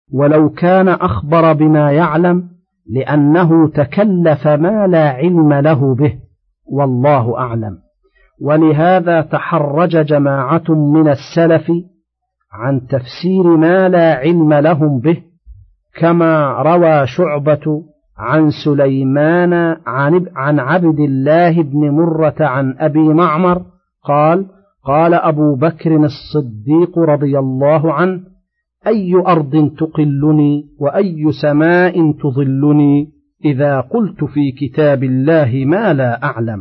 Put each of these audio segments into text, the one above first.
ولو كان أخبر بما يعلم، لأنه تكلف ما لا علم له به، والله أعلم. ولهذا تحرج جماعة من السلف عن تفسير ما لا علم لهم به، كما روى شعبة عن سليمان عن عبد الله بن مرة عن أبي معمر قال: قال أبو بكر الصديق رضي الله عنه: أي أرض تقلني وأي سماء تظلني إذا قلت في كتاب الله ما لا أعلم.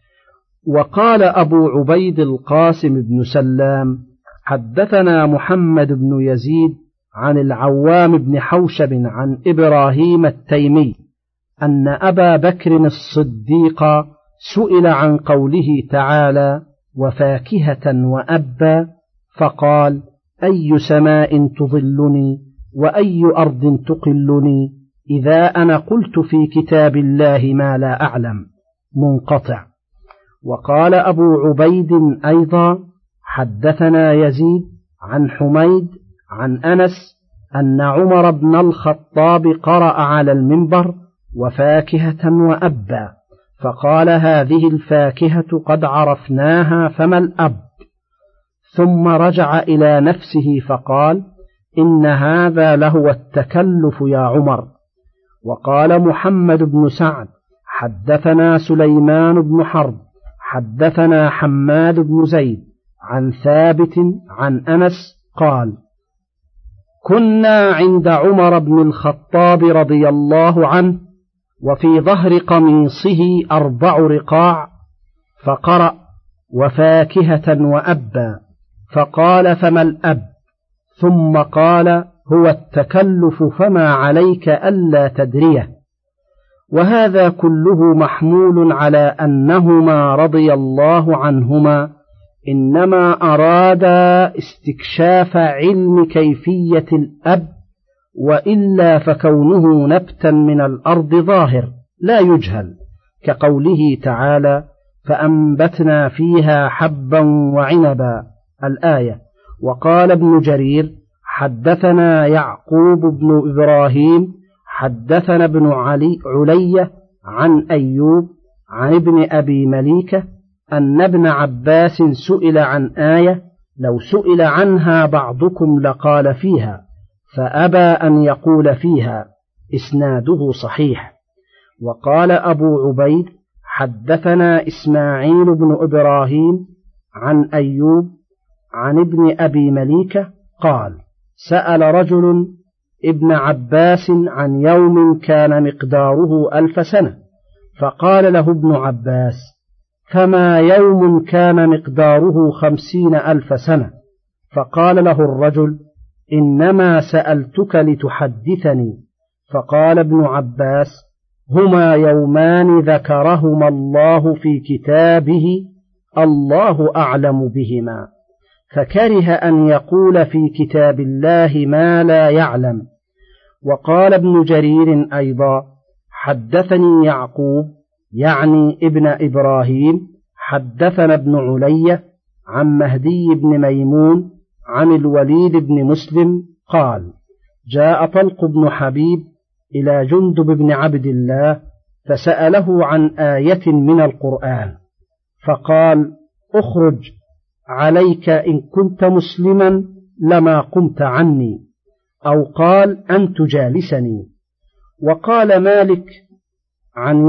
وقال أبو عبيد القاسم بن سلام: حدثنا محمد بن يزيد عن العوام بن حوشب عن إبراهيم التيمي أن أبا بكر الصديق سئل عن قوله تعالى: وفاكهة وأبا، فقال: أي سماء تظلني وأي أرض تقلني إذا أنا قلت في كتاب الله ما لا أعلم، منقطع. وقال أبو عبيد أيضا: حدثنا يزيد عن حميد عن أنس أن عمر بن الخطاب قرأ على المنبر: وفاكهة وأبا، فقال: هذه الفاكهة قد عرفناها، فما الأب؟ ثم رجع إلى نفسه فقال: إن هذا لهو التكلف يا عمر. وقال محمد بن سعد: حدثنا سليمان بن حرب حدثنا حماد بن زيد عن ثابت عن أنس قال: كنا عند عمر بن الخطاب رضي الله عنه، وفي ظهر قميصه 4 رقاع، فقرأ: وفاكهة وأبا، فقال: فما الأب؟ ثم قال: هو التكلف، فما عليك ألا تدريه. وهذا كله محمول على أنهما رضي الله عنهما إنما أرادا استكشاف علم كيفية الأب، وإلا فكونه نبتا من الأرض ظاهر لا يجهل، كقوله تعالى: فأنبتنا فيها حبا وعنبا، الآية. وقال ابن جرير: حدثنا يعقوب بن إبراهيم حدثنا ابن علية عن أيوب عن ابن أبي مليكة أن ابن عباس سئل عن آية: لو سئل عنها بعضكم لقال فيها، فأبى أن يقول فيها، إسناده صحيح. وقال أبو عبيد: حدثنا إسماعيل بن إبراهيم عن أيوب عن ابن أبي مليكة قال: سأل رجل ابن عباس عن يوم كان مقداره 1000 سنة، فقال له ابن عباس: فما يوم كان مقداره 50,000 سنة؟ فقال له الرجل: إنما سألتك لتحدثني. فقال ابن عباس: هما يومان ذكرهما الله في كتابه، الله أعلم بهما، فكره أن يقول في كتاب الله ما لا يعلم. وقال ابن جرير أيضا: حدثني يعقوب يعني ابن إبراهيم حدثنا ابن علية عن مهدي بن ميمون عن الوليد بن مسلم قال: جاء طلق بن حبيب إلى جندب بن عبد الله فسأله عن آية من القرآن، فقال: اخرج عليك، إن كنت مسلما لما قمت عني، أو قال: أن تجالسني. وقال مالك عن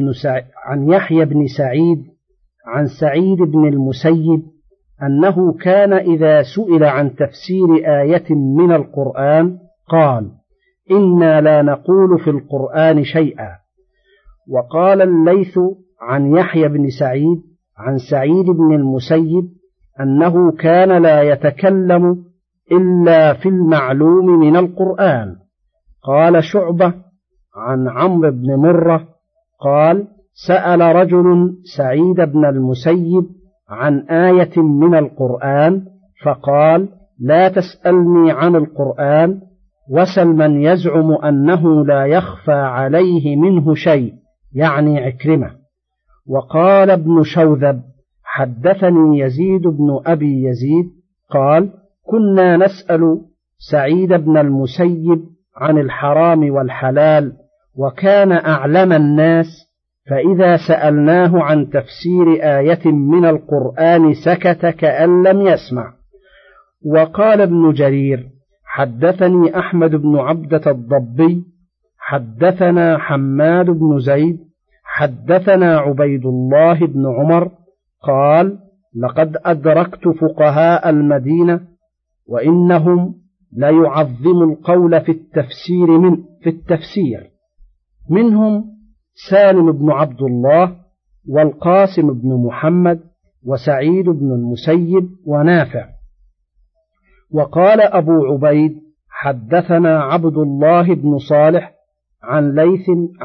يحيى بن سعيد عن سعيد بن المسيب أنه كان إذا سئل عن تفسير آية من القرآن قال: إنا لا نقول في القرآن شيئا. وقال الليث عن يحيى بن سعيد عن سعيد بن المسيب أنه كان لا يتكلم إلا في المعلوم من القرآن. قال شعبة عن عمرو بن مرة قال: سأل رجل سعيد بن المسيب عن آية من القرآن، فقال: لا تسألني عن القرآن، وسل من يزعم أنه لا يخفى عليه منه شيء، يعني عكرمة. وقال ابن شوذب: حدثني يزيد بن أبي يزيد قال: كنا نسأل سعيد بن المسيب عن الحرام والحلال، وكان أعلم الناس، فإذا سألناه عن تفسير آية من القرآن سكت كأن لم يسمع. وقال ابن جرير: حدثني أحمد بن عبدة الضبي حدثنا حماد بن زيد حدثنا عبيد الله بن عمر قال: لقد أدركت فقهاء المدينة وإنهم ليعظم القول في التفسير منهم سالم بن عبد الله والقاسم بن محمد وسعيد بن المسيب ونافع. وقال أبو عبيد: حدثنا عبد الله بن صالح عن ليث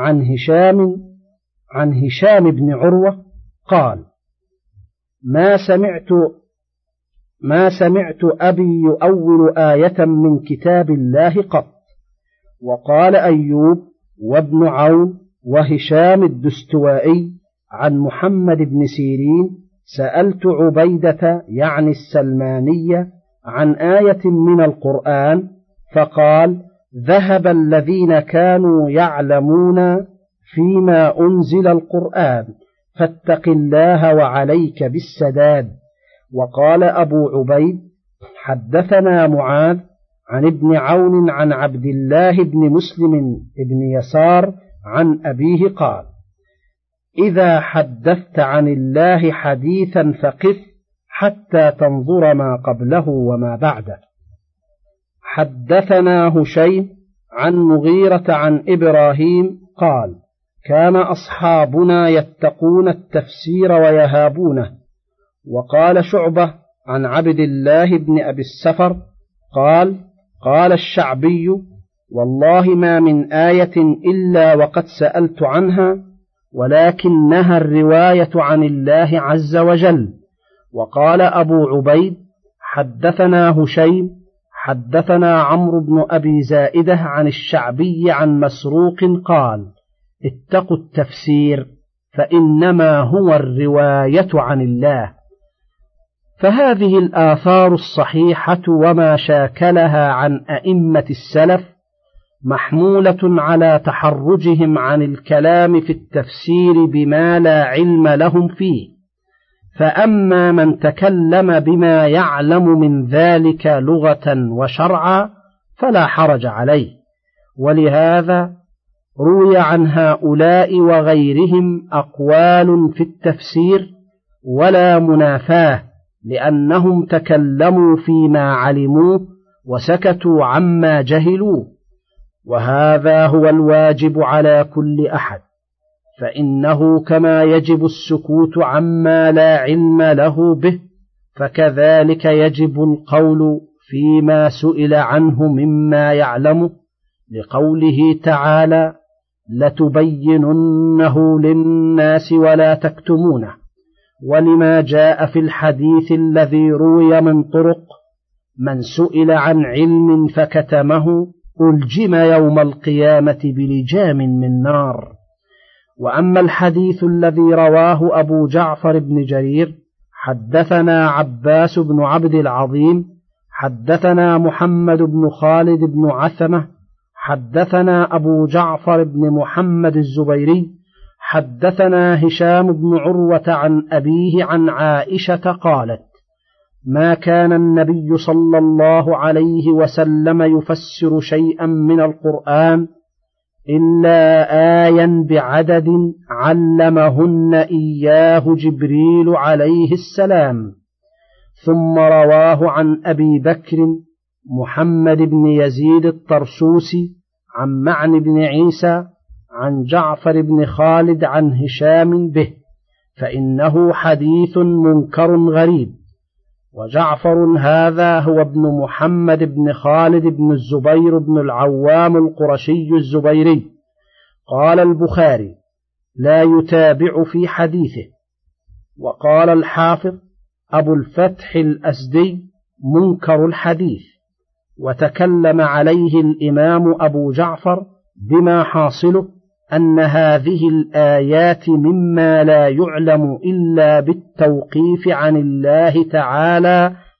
عن هشام بن عروة قال: ما سمعت أبي يؤول آية من كتاب الله قط. وقال أيوب وابن عون وهشام الدستوائي عن محمد بن سيرين: سألت عبيدة يعني السلمانية عن آية من القرآن فقال: ذهب الذين كانوا يعلمون فيما أنزل القرآن، فاتق الله وعليك بالسداد. وقال أبو عبيد: حدثنا معاذ عن ابن عون عن عبد الله بن مسلم بن يسار عن أبيه قال: إذا حدثت عن الله حديثا فقف حتى تنظر ما قبله وما بعده. حدثنا هشيم عن مغيرة عن إبراهيم قال: كان أصحابنا يتقون التفسير ويهابونه. وقال شعبة عن عبد الله بن أبي السفر قال: قال الشعبي: والله ما من آية إلا وقد سألت عنها، ولكنها الرواية عن الله عز وجل. وقال أبو عبيد: حدثنا هشيم حدثنا عمرو بن أبي زائدة عن الشعبي عن مسروق قال: اتقوا التفسير فإنما هو الرواية عن الله. فهذه الآثار الصحيحة وما شاكلها عن أئمة السلف محمولة على تحرجهم عن الكلام في التفسير بما لا علم لهم فيه. فأما من تكلم بما يعلم من ذلك لغة وشرعا فلا حرج عليه. ولهذا روي عن هؤلاء وغيرهم أقوال في التفسير ولا منافاه، لأنهم تكلموا فيما علموه وسكتوا عما جهلوه. وهذا هو الواجب على كل أحد، فإنه كما يجب السكوت عما لا علم له به، فكذلك يجب القول فيما سئل عنه مما يعلمه، لقوله تعالى: لتبيننه للناس ولا تكتمونه. ولما جاء في الحديث الذي روي من طرق: من سئل عن علم فكتمه ألجم يوم القيامة بلجام من نار. وأما الحديث الذي رواه أبو جعفر بن جرير: حدثنا عباس بن عبد العظيم حدثنا محمد بن خالد بن عثمة حدثنا أبو جعفر بن محمد الزبيري حدثنا هشام بن عروة عن أبيه عن عائشة قالت: ما كان النبي صلى الله عليه وسلم يفسر شيئا من القرآن إلا آيا بعدد علمهن إياه جبريل عليه السلام. ثم رواه عن أبي بكر محمد بن يزيد الطرسوسي عن معن بن عيسى عن جعفر بن خالد عن هشام به، فإنه حديث منكر غريب. وجعفر هذا هو ابن محمد بن خالد بن الزبير بن العوام القرشي الزبيري. قال البخاري: لا يتابع في حديثه. وقال الحافظ أبو الفتح الأسدي: منكر الحديث. وتكلم عليه الإمام أبو جعفر بما حاصله أن هذه الآيات مما لا يعلم إلا بالتوقيف عن الله تعالى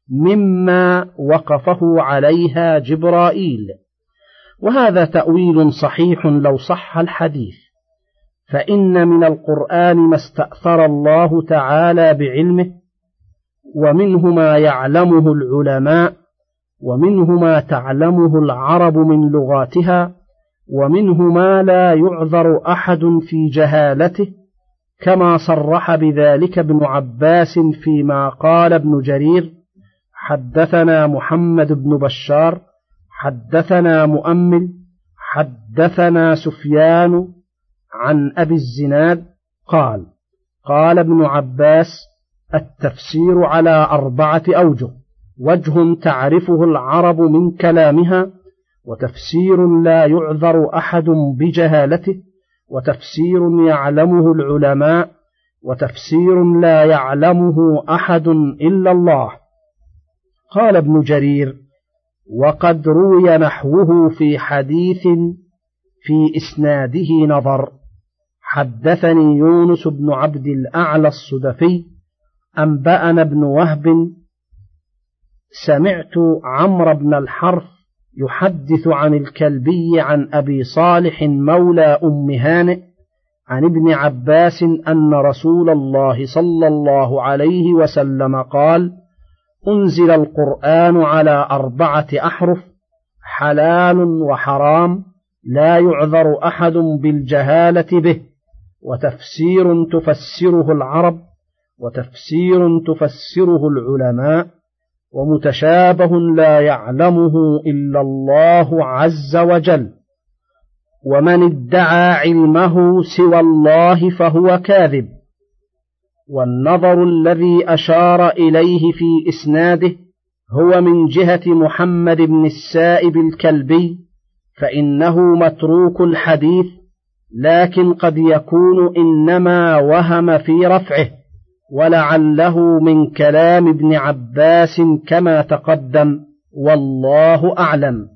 مما وقفه عليها جبرائيل، وهذا تأويل صحيح لو صح الحديث، فإن من القرآن ما استأثر الله تعالى بعلمه، ومنه ما يعلمه العلماء، ومنه ما تعلمه العرب من لغاتها، ومنه ما لا يعذر أحد في جهالته، كما صرح بذلك ابن عباس فيما قال ابن جرير: حدثنا محمد بن بشار حدثنا مؤمل حدثنا سفيان عن أبي الزناد قال: قال ابن عباس: التفسير على 4 أوجه: وجه تعرفه العرب من كلامها، وتفسير لا يعذر أحد بجهالته، وتفسير يعلمه العلماء، وتفسير لا يعلمه أحد إلا الله. قال ابن جرير: وقد روي نحوه في حديث في إسناده نظر. حدثني يونس بن عبد الأعلى الصدفي أنبأنا ابن وهب سمعت عمرو بن الحرث يحدث عن الكلبي عن أبي صالح مولى أم هانئ عن ابن عباس أن رسول الله صلى الله عليه وسلم قال: أنزل القرآن على 4 أحرف: حلال وحرام، لا يعذر أحد بالجهالة به، وتفسير تفسره العرب، وتفسير تفسره العلماء، ومتشابه لا يعلمه إلا الله عز وجل، ومن ادعى علمه سوى الله فهو كاذب. والنظر الذي أشار إليه في إسناده هو من جهة محمد بن السائب الكلبي، فإنه متروك الحديث، لكن قد يكون إنما وهم في رفعه، ولعله من كلام ابن عباس كما تقدم، والله أعلم.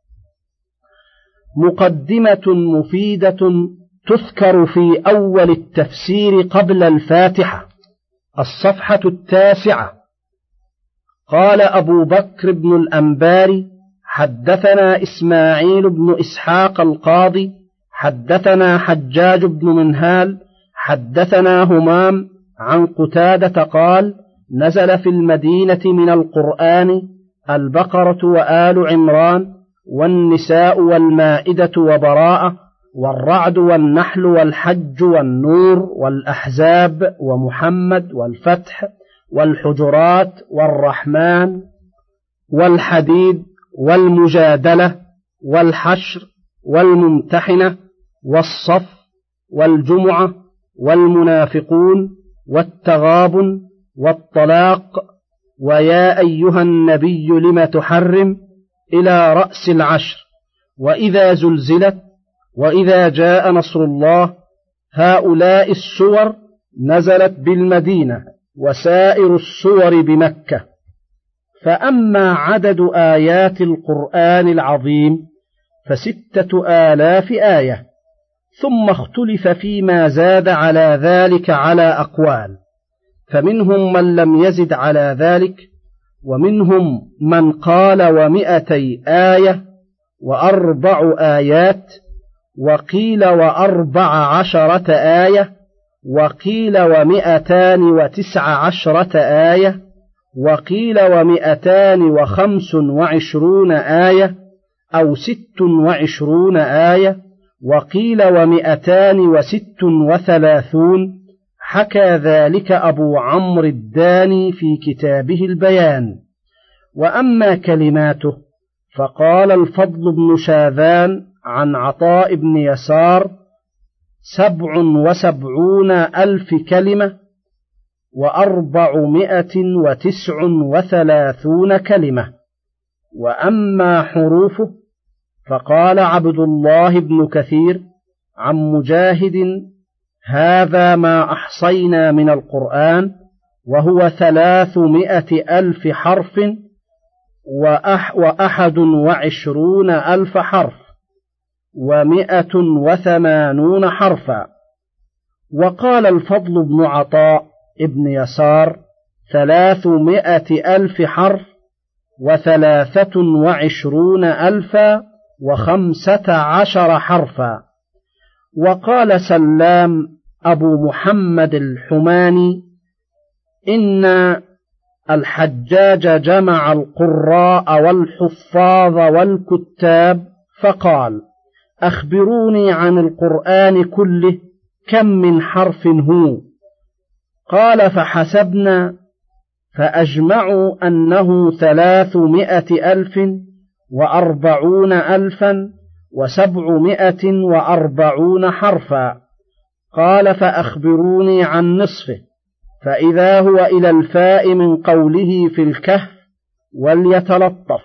مقدمة مفيدة تذكر في أول التفسير قبل الفاتحة. الصفحة 9. قال أبو بكر بن الأنباري: حدثنا إسماعيل بن إسحاق القاضي حدثنا حجاج بن منهال حدثنا همام عن قتادة قال: نزل في المدينة من القرآن البقرة وآل عمران والنساء والمائدة وبراءة والرعد والنحل والحج والنور والأحزاب ومحمد والفتح والحجرات والرحمن والحديد والمجادلة والحشر والممتحنة والصف والجمعة والمنافقون والتغابن والطلاق ويا أيها النبي لم تحرم إلى رأس العشر وإذا زلزلت وإذا جاء نصر الله. هؤلاء السور نزلت بالمدينة وسائر السور بمكة. فأما عدد آيات القرآن العظيم ف6,000 آية، ثم اختلف فيما زاد على ذلك على أقوال، فمنهم من لم يزد على ذلك، ومنهم من قال 200 آية و4 آيات، وقيل 14 آية، وقيل 219 آية، وقيل 225 آية أو 26 آية، وقيل 236. حكى ذلك أبو عمرو الداني في كتابه البيان. وأما كلماته فقال الفضل بن شاذان عن عطاء بن يسار 77,000 كلمة و439 كلمة. وأما حروفه فقال عبد الله بن كثير عن مجاهد: هذا ما أحصينا من القرآن، وهو 300,000 حرف و21,000 حرف و180 حرفا. وقال الفضل بن عطاء ابن يسار 300,000 حرف 23,015 حرفا. وقال سلام أبو محمد الحماني: إن الحجاج جمع القراء والحفاظ والكتاب فقال: أخبروني عن القرآن كله كم من حرف هو؟ قال: فحسبنا فأجمعوا أنه 340,740 حرفا. قال: فأخبروني عن نصفه؟ فإذا هو إلى الفاء من قوله في الكهف: وليتلطف.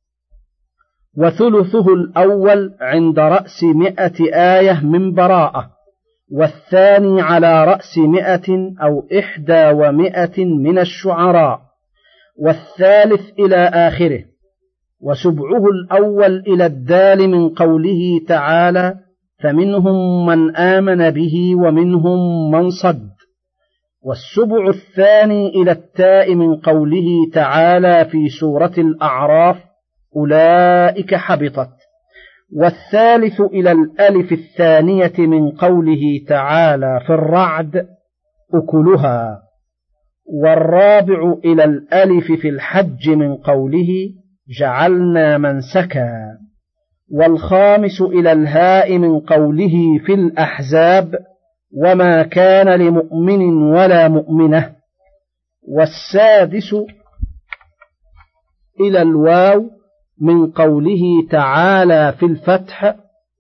وثلثه الأول عند رأس 100 آية من براءة، والثاني على رأس 100 أو 100 من الشعراء، والثالث إلى آخره. وسبعه الأول إلى الدال من قوله تعالى: فمنهم من آمن به ومنهم من صد. والسبع الثاني إلى التاء من قوله تعالى في سورة الأعراف: أولئك حبطت. والثالث إلى الألف الثانية من قوله تعالى في الرعد: أكلها. والرابع إلى الألف في الحج من قوله: جعلنا منسكا. والخامس إلى الهاء من قوله في الأحزاب: وما كان لمؤمن ولا مؤمنة. والسادس إلى الواو من قوله تعالى في الفتح: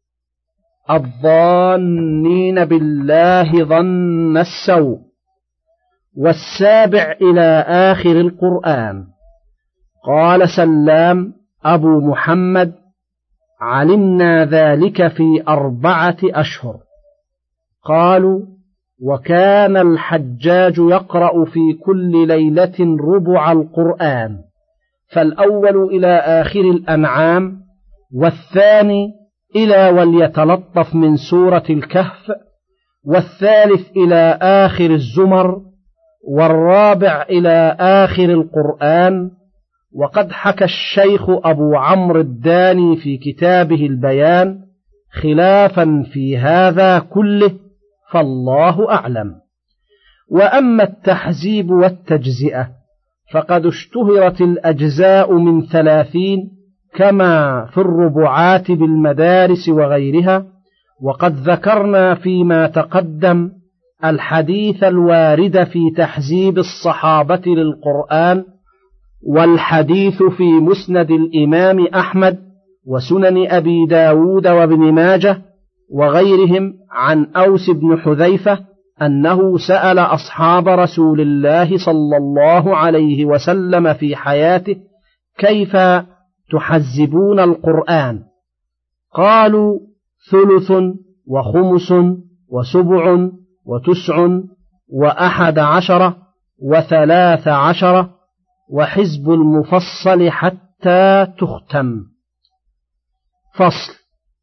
الظانين بالله ظن السوء. والسابع إلى آخر القرآن. قال سلام أبو محمد: علمنا ذلك في 4 أشهر. قالوا: وكان الحجاج يقرأ في كل ليلة ربع القرآن، فالأول إلى آخر الأنعام، والثاني إلى وليتلطف من سورة الكهف، والثالث إلى آخر الزمر، والرابع إلى آخر القرآن. وقد حكى الشيخ أبو عمرو الداني في كتابه البيان خلافا في هذا كله، فالله أعلم. وأما التحزيب والتجزئة فقد اشتهرت الأجزاء من 30 كما في الربعات بالمدارس وغيرها. وقد ذكرنا فيما تقدم الحديث الوارد في تحزيب الصحابة للقرآن، والحديث في مسند الإمام أحمد وسنن أبي داود وابن ماجه وغيرهم عن أوس بن حذيفة أنه سأل أصحاب رسول الله صلى الله عليه وسلم في حياته: كيف تحزبون القرآن؟ قالوا: 3 وخمس وسبع وتسع و11 و13 وحزب المفصل حتى تختم. فصل.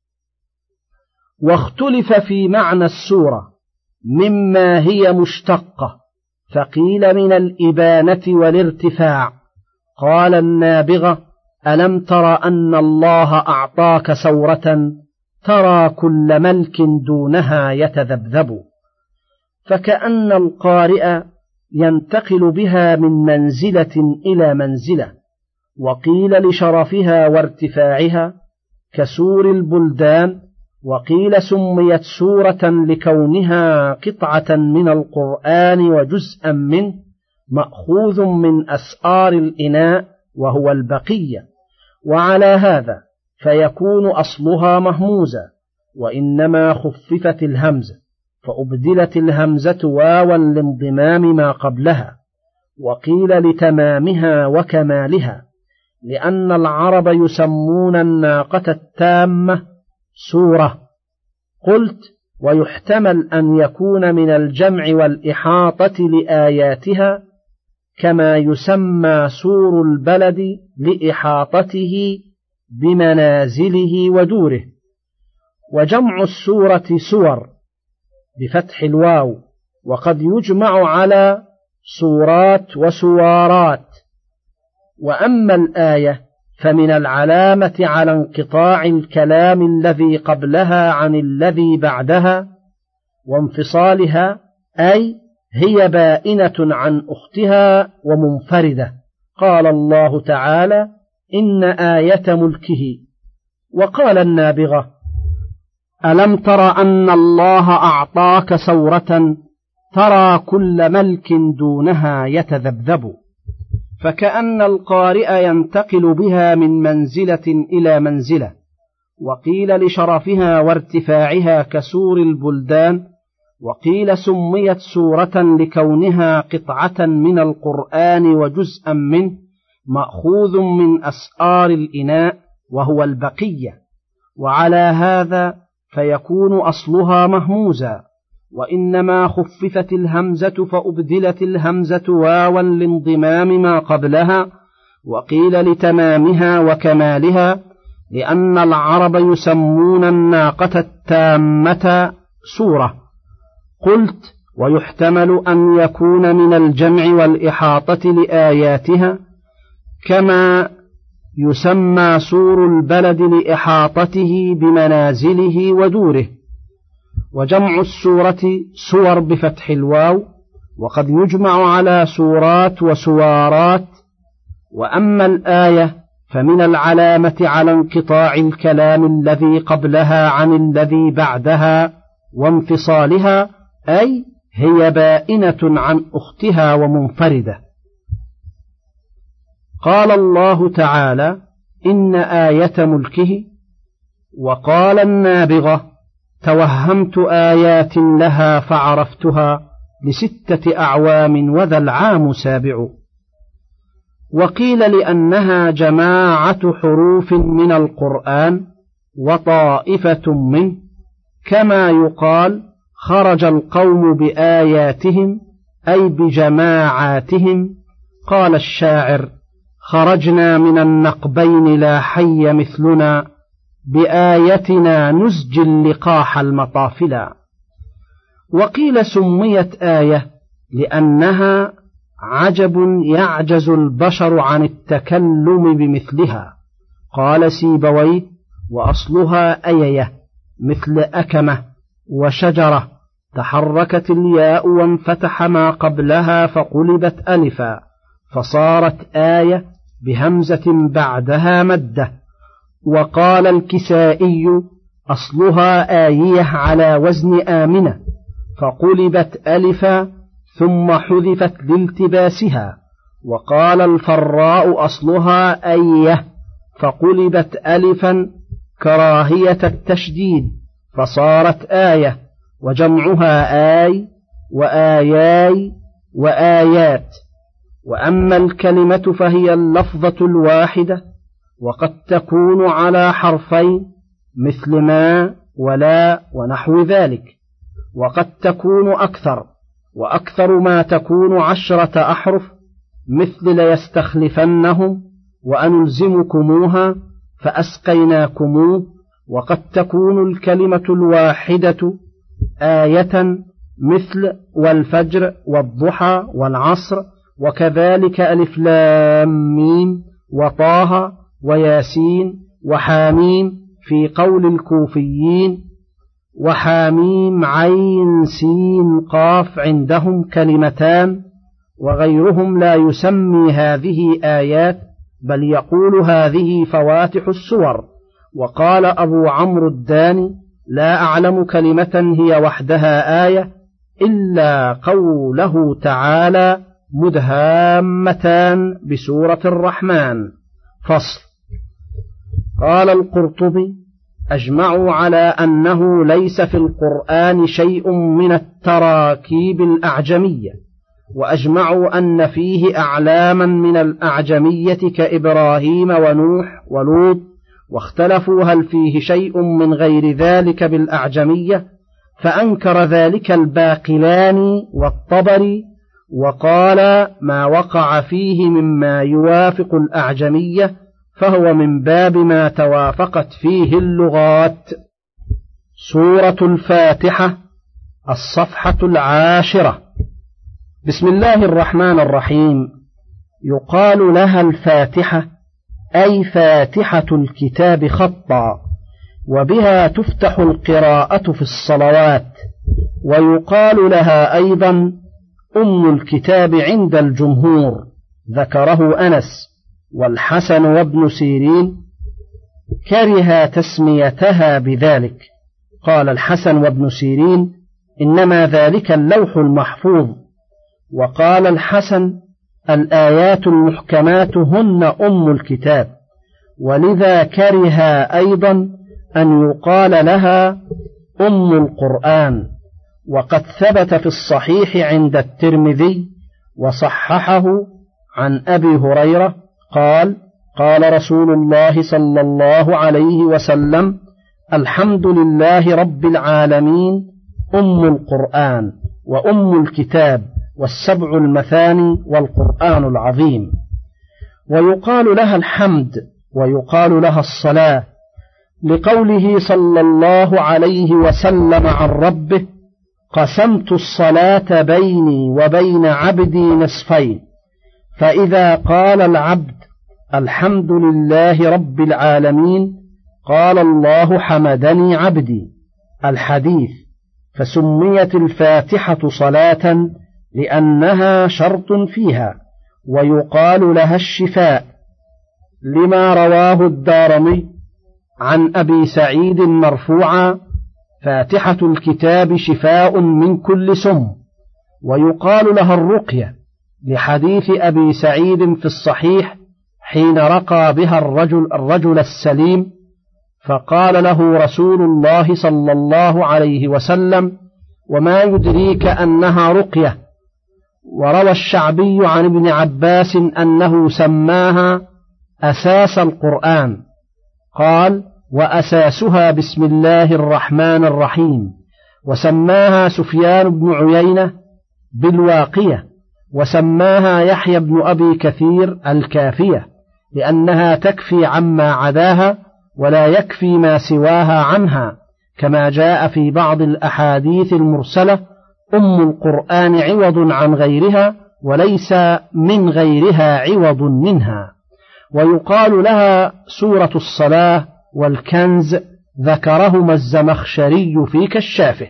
واختلف في معنى السورة مما هي مشتقة، فقيل من الإبانة والارتفاع. قال النابغة: ألم تر أن الله أعطاك سورة ترى كل ملك دونها يتذبذب، فكأن القارئ ينتقل بها من منزلة إلى منزلة. وقيل لشرفها وارتفاعها كسور البلدان، وقيل سميت سورة لكونها قطعة من القرآن وجزءا منه مأخوذ من أسآر الإناء وهو البقية. وعلى هذا فيكون أصلها مهموزة، وإنما خففت الهمزة فأبدلت الهمزة واوا لانضمام ما قبلها. وقيل لتمامها وكمالها، لأن العرب يسمون الناقة التامة سورة. قلت: ويحتمل أن يكون من الجمع والإحاطة لآياتها، كما يسمى سور البلد لإحاطته بمنازله ودوره. وجمع السورة سور بفتح الواو، وقد يجمع على صورات وسوارات. وأما الآية فمن العلامة على انقطاع الكلام الذي قبلها عن الذي بعدها وانفصالها، أي هي بائنة عن أختها ومنفردة. قال الله تعالى: إن آية ملكه. وقال النابغة: ألم تر أن الله أعطاك سورة ترى كل ملك دونها يتذبذب، فكأن القارئ ينتقل بها من منزلة إلى منزلة. وقيل لشرفها وارتفاعها كسور البلدان، وقيل سميت سورة لكونها قطعة من القرآن وجزءا منه مأخوذ من أسآر الإناء وهو البقية. وعلى هذا فيكون أصلها مهموزا، وإنما خففت الهمزة فأبدلت الهمزة واوا لانضمام ما قبلها، وقيل لتمامها وكمالها، لأن العرب يسمون الناقة التامة سورة. قلت: ويحتمل أن يكون من الجمع والإحاطة لآياتها، كما يسمى سور البلد لإحاطته بمنازله ودوره. وجمع السورة سور بفتح الواو، وقد يجمع على سورات وسوارات. وأما الآية فمن العلامة على انقطاع الكلام الذي قبلها عن الذي بعدها وانفصالها، أي هي بائنة عن أختها ومنفردة. قال الله تعالى: إن آية ملكه. وقال النابغة: توهمت آيات لها فعرفتها ل6 أعوام وذا العام سابع. وقيل لأنها جماعة حروف من القرآن وطائفة منه، كما يقال: خرج القوم بآياتهم، أي بجماعاتهم. قال الشاعر: خرجنا من النقبين لا حي مثلنا، بآيتنا نزج اللقاح المطافلا. وقيل سميت آية لأنها عجب يعجز البشر عن التكلم بمثلها. قال سيبويه: وأصلها أيية مثل أكمة وشجرة، تحركت الياء وانفتح ما قبلها فقلبت ألفا، فصارت آية بهمزة بعدها مدة. وقال الكسائي: أصلها آية على وزن آمنة، فقلبت ألفا ثم حذفت لالتباسها. وقال الفراء: أصلها أية، فقلبت ألفا كراهية التشديد، فصارت آية. وجمعها آي وآياي وآيات. وأما الكلمة فهي اللفظة الواحدة، وقد تكون على حرفين مثل ما ولا ونحو ذلك، وقد تكون أكثر، وأكثر ما تكون 10 أحرف مثل ليستخلفنهم وأنلزمكموها فأسقيناكموه. وقد تكون الكلمة الواحدة آية مثل والفجر والضحى والعصر، وكذلك ألف لام ميم وطه وياسين وحاميم في قول الكوفيين، وحاميم عين سين قاف عندهم كلمتان. وغيرهم لا يسمي هذه آيات، بل يقول هذه فواتح السور. وقال أبو عمرو الداني: لا أعلم كلمة هي وحدها آية إلا قوله تعالى: مدهامتان بسورة الرحمن. فصل. قال القرطبي: أجمعوا على أنه ليس في القرآن شيء من التراكيب الأعجمية، وأجمعوا أن فيه أعلاما من الأعجمية كإبراهيم ونوح ولوط، واختلفوا هل فيه شيء من غير ذلك بالأعجمية، فأنكر ذلك الباقلاني والطبري، وقال: ما وقع فيه مما يوافق الأعجمية فهو من باب ما توافقت فيه اللغات. سورة الفاتحة، الصفحة 10. بسم الله الرحمن الرحيم. يقال لها الفاتحة أي فاتحة الكتاب خطا، وبها تفتح القراءة في الصلوات. ويقال لها أيضا أم الكتاب عند الجمهور، ذكره أنس. والحسن وابن سيرين كره تسميتها بذلك. قال الحسن وابن سيرين إنما ذلك اللوح المحفوظ. وقال الحسن الآيات المحكمات هن أم الكتاب، ولذا كره أيضا أن يقال لها أم القرآن. وقد ثبت في الصحيح عند الترمذي وصححه عن أبي هريرة قال: قال رسول الله صلى الله عليه وسلم: الحمد لله رب العالمين أم القرآن وأم الكتاب والسبع المثاني والقرآن العظيم. ويقال لها الحمد ويقال لها الصلاة، لقوله صلى الله عليه وسلم عن ربه: قسمت الصلاة بيني وبين عبدي نصفين، فإذا قال العبد الحمد لله رب العالمين قال الله حمدني عبدي. الحديث. فسميت الفاتحة صلاة لأنها شرط فيها. ويقال لها الشفاء لما رواه الدارمي عن أبي سعيد مرفوعا: فاتحة الكتاب شفاء من كل سم. ويقال لها الرقية لحديث أبي سعيد في الصحيح حين رقى بها الرجل السليم، فقال له رسول الله صلى الله عليه وسلم: وما يدريك أنها رقية؟ وروى الشعبي عن ابن عباس أنه سماها أساس القرآن. قال: وأساسها بسم الله الرحمن الرحيم. وسماها سفيان بن عيينة بالواقية. وسماها يحيى بن أبي كثير الكافية، لأنها تكفي عما عداها ولا يكفي ما سواها عنها، كما جاء في بعض الأحاديث المرسلة: أم القرآن عوض عن غيرها وليس من غيرها عوض منها. ويقال لها سورة الصلاة والكنز، ذكرهما الزمخشري في كشافه.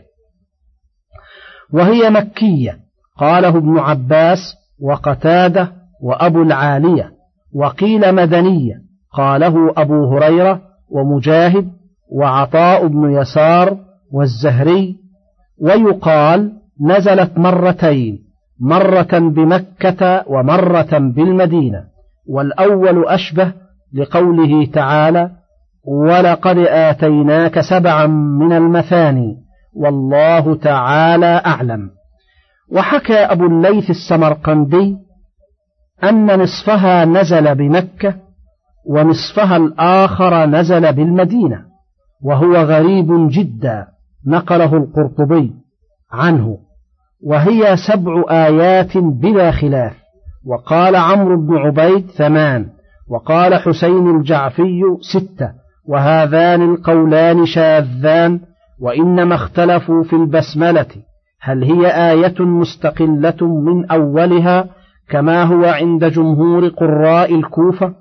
وهي مكية، قاله ابن عباس وقتادة وأبو العالية. وقيل مدنية، قاله أبو هريرة ومجاهد وعطاء بن يسار والزهري. ويقال نزلت مرتين، مرة بمكة ومرة بالمدينة، والأول أشبه لقوله تعالى: ولقد آتيناك 7 من المثاني والله تعالى أعلم. وحكى أبو الليث السمرقندي أن نصفها نزل بمكة ونصفها الآخر نزل بالمدينة، وهو غريب جدا، نقله القرطبي عنه. وهي 7 آيات بلا خلاف. وقال عمرو بن عبيد 8، وقال حسين الجعفي 6، وهذان القولان شاذان، وإنما اختلفوا في البسملة، هل هي آية مستقلة من أولها كما هو عند جمهور قراء الكوفة،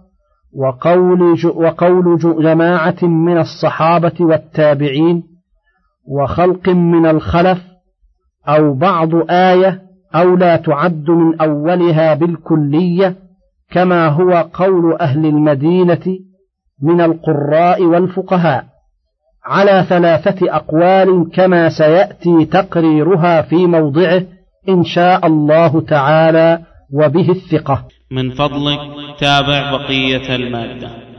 وقول جماعة من الصحابة والتابعين وخلق من الخلف، أو بعض آية، أو لا تعد من أولها بالكلية كما هو قول أهل المدينة من القراء والفقهاء، على 3 أقوال كما سيأتي تقريرها في موضعه إن شاء الله تعالى، وبه الثقة. من فضلك تابع بقية المادة.